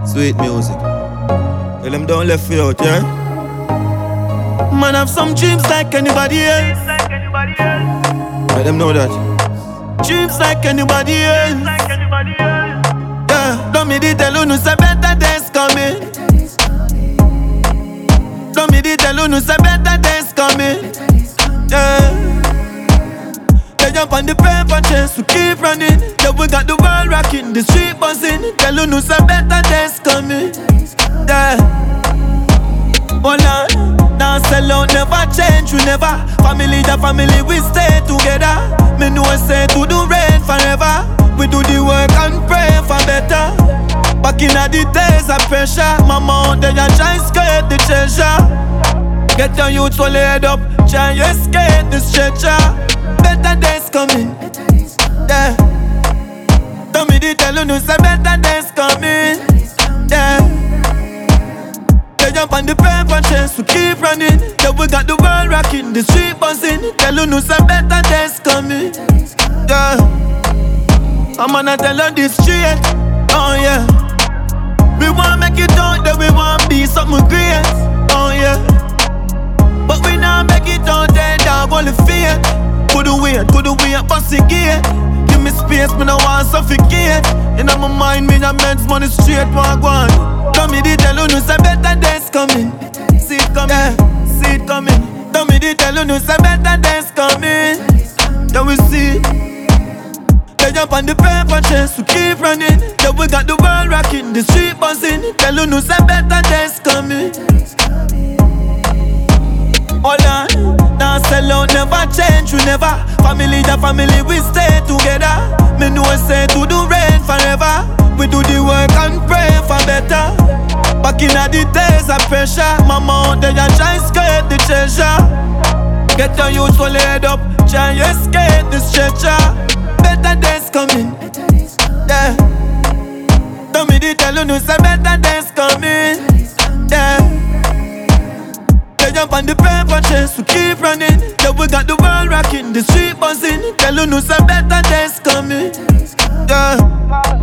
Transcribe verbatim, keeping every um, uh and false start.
Sweet music. Tell them don't left you out, yeah? Man have some dreams like anybody else. Let them know that. Dreams like anybody else. Yeah, don't me di tell you no say better days coming. Don't me di tell you no say better days coming. Yeah. They jump on the paper chase, we keep running. Yeah, we got the world rocking, the street buzzing. Tell you no say better days coming. Yeah. Hold on. Now sell out, never change, we never. Family the family, we stay together. Me know say to the rain forever. We do the work and pray for better. Back in the days of pressure, mama out there try skate the treasure. Get your youth so laid up, try you escape the stretcher. Better days coming, yeah. Tell me the tell you no say better days coming, yeah. They jump on the paper chase, we keep running. Yeah, we got the world rocking, the street buzzing. Tell you no say better days coming, yeah. I'm gonna tell you this straight, oh yeah. We wanna make it out, that we wanna be something great, oh yeah. But we not make it out there, dog, all the fear. Couldn't wait, couldn't wait, bust it gate. Give me space, me no want suffocate. In my mind, me a men's money straight, one one. Tell me the tell you no say better days coming. See it coming, yeah, see it coming. Tell me the tell you no say better days coming. Yeah, we see. They jump on the paper chase, we keep running. Yeah, we got the world rocking, the street buzzing. Tell you no say better days coming. Hold on. Now sell out, never change, we never. Family the family, we stay together. Me know say to the rain forever. We do the work and pray for better. Back in the days of pressure, mama out there try skate the treasure. Get your youth so laid up, try you escape the stretcher. Better days coming, yeah. Tell me the tell you no say better days coming, yeah. They jump on the paper chase, we keep running. Yeah, we got the world rocking, the street buzzing. Tell you no say better days coming, yeah.